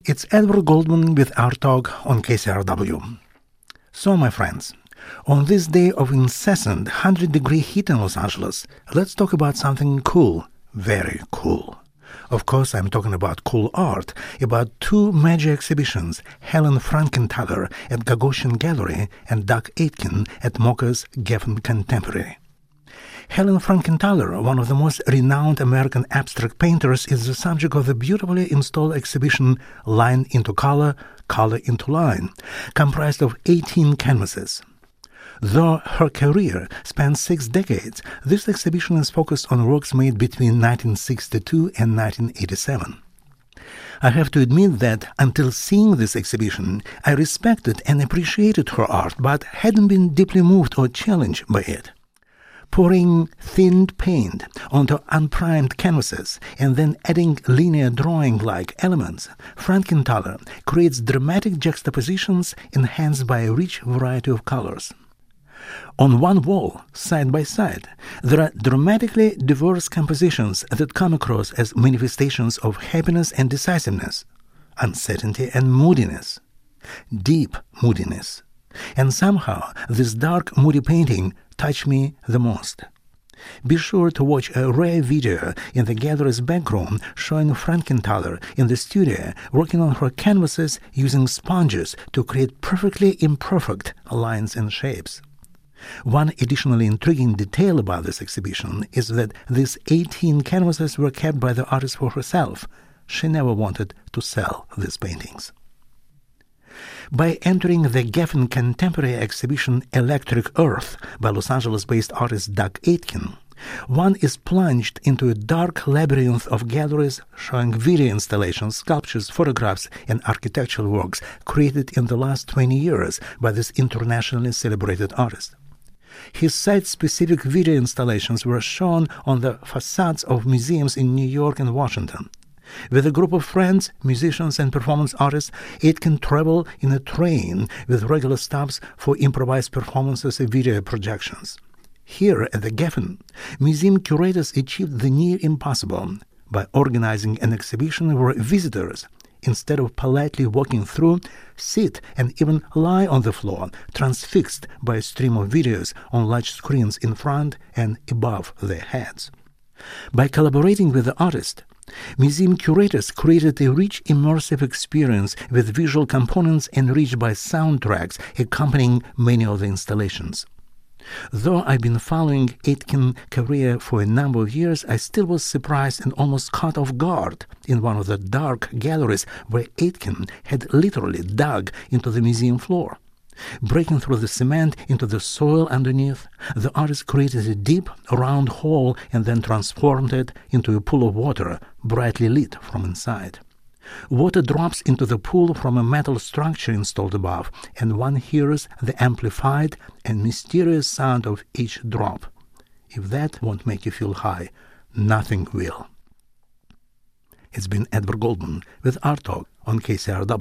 It's Edward Goldman with Art Talk on KCRW. So, my friends, on this day of incessant 100-degree heat in Los Angeles, let's talk about something cool, very cool. Of course, I'm talking about cool art, about two major exhibitions, Helen Frankenthaler at Gagosian Gallery and Doug Aitken at MoCA's Geffen Contemporary. Helen Frankenthaler, one of the most renowned American abstract painters, is the subject of the beautifully installed exhibition Line into Color, Color into Line, comprised of 18 canvases. Though her career spans 6 decades, this exhibition is focused on works made between 1962 and 1987. I have to admit that until seeing this exhibition, I respected and appreciated her art, but hadn't been deeply moved or challenged by it. Pouring thinned paint onto unprimed canvases and then adding linear drawing-like elements, Frankenthaler creates dramatic juxtapositions enhanced by a rich variety of colors. On one wall, side by side, there are dramatically diverse compositions that come across as manifestations of happiness and decisiveness, uncertainty and moodiness, deep moodiness. And somehow this dark, moody painting touched me the most. Be sure to watch a rare video in the gallery's backroom showing Frankenthaler in the studio working on her canvases using sponges to create perfectly imperfect lines and shapes. One additionally intriguing detail about this exhibition is that these 18 canvases were kept by the artist for herself. She never wanted to sell these paintings. By entering the Geffen Contemporary exhibition Electric Earth by Los Angeles-based artist Doug Aitken, one is plunged into a dark labyrinth of galleries showing video installations, sculptures, photographs, and architectural works created in the last 20 years by this internationally celebrated artist. His site-specific video installations were shown on the facades of museums in New York and Washington. With a group of friends, musicians, and performance artists, it can travel in a train with regular stops for improvised performances and video projections. Here at the Geffen, museum curators achieved the near impossible by organizing an exhibition where visitors, instead of politely walking through, sit and even lie on the floor, transfixed by a stream of videos on large screens in front and above their heads. By collaborating with the artist, museum curators created a rich immersive experience with visual components enriched by soundtracks accompanying many of the installations. Though I've been following Aitken's career for a number of years, I still was surprised and almost caught off guard in one of the dark galleries where Aitken had literally dug into the museum floor. Breaking through the cement into the soil underneath, the artist created a deep, round hole and then transformed it into a pool of water, brightly lit from inside. Water drops into the pool from a metal structure installed above, and one hears the amplified and mysterious sound of each drop. If that won't make you feel high, nothing will. It's been Edward Goldman with Art Talk on KCRW.